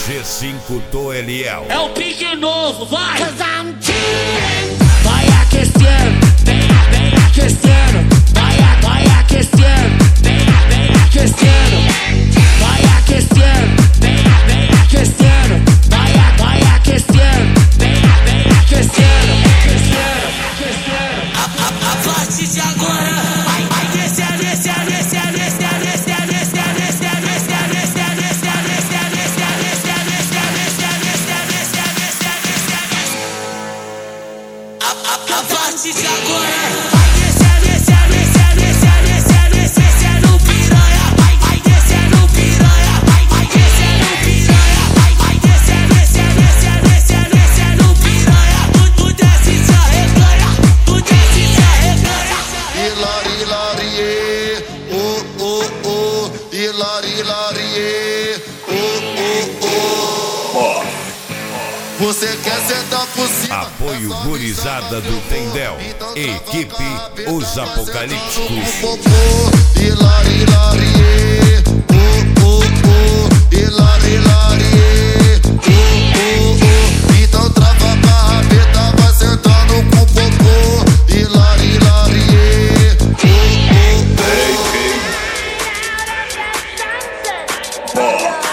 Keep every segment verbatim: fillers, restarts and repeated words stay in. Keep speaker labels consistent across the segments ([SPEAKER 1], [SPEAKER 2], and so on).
[SPEAKER 1] G cinco do Eliel.
[SPEAKER 2] É o pique novo, vai! Vai aquecendo, vem, vem aquecendo. Vai, vai aquecendo, vem, vem aquecendo. Vai aquecendo, vem, vem aquecendo. Vai, vai aquecendo, vem, vem aquecendo. Aquecendo, aquecendo. A, a, a partir de agora, vai, vai descer, descer, descer, descer, descer, descer, descer, descer, descer, descer, descer, descer, descer, descer, descer, descer, descer, descer, descer, descer. A, a, a partir de agora, vai descer, descer, descer, descer, descer, descer, descer no piranha. Vai, vai descer no piranha. Vai, vai descer no piranha. Vai, vai descer, descer, descer, descer, descer no piranha. Tu, tu desce e se arreganha. Tu desce e se arreganha.
[SPEAKER 3] Hilari, larie, oh, oh, oh. Hilari, larie, oh, oh, oh. Você quer sentar por cima?
[SPEAKER 1] Apoio gurizada do Tendel. Equipe Os Apocalípticos.
[SPEAKER 3] Hilari, larie, oh, oh, oh. Hilari, larie, oh, oh, oh. Então trava a rabeta, vai sentando com o popô. Hilari, larie, oh, oh, oh.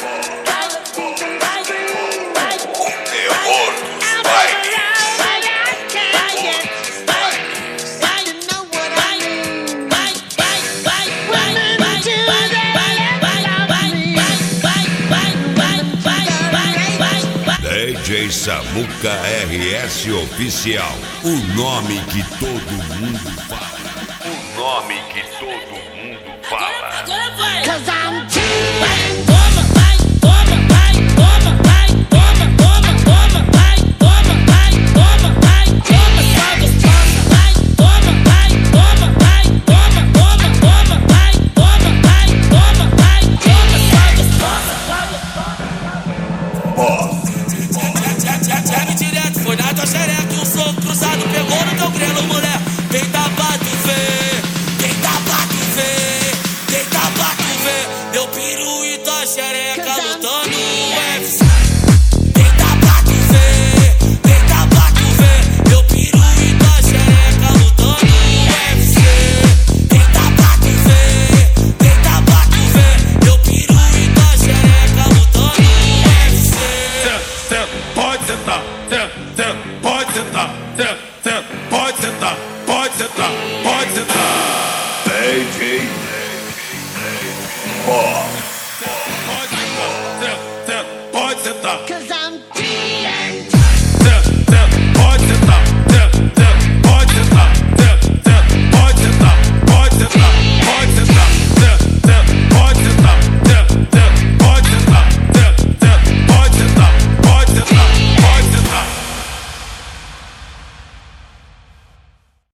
[SPEAKER 1] D J Samuca R S Oficial. O nome que todo mundo fala. O nome que todo mundo fala.
[SPEAKER 2] Agora vai! Cause I'm vai, toma, vai, toma, vai, toma, vai, toma, toma, toma, vai, toma, vai, toma, vai, toma, só gostosa, vai, toma, vai, toma, vai, toma, toma, toma, vai, toma, vai, toma, vai, toma, só gostosa, só gostosa. Serve direto, foi na tua xereca, um soco cruzado pegou no teu grelo, mulher. Deita pra tu ver, deita pra tu ver, deita pra tu ver. Meu peru e tua xereca lutando no U F C. Deita pra tu ver, deita pra tu ver. Meu peru e tua xereca lutando no U F C. Deita pra tu ver, deita pra tu ver. Meu peru e tua xereca lutando no U F C.
[SPEAKER 4] Pode sentar, pode sentar, pode sentar, pode sentar, pode sentar.
[SPEAKER 1] D J Bob.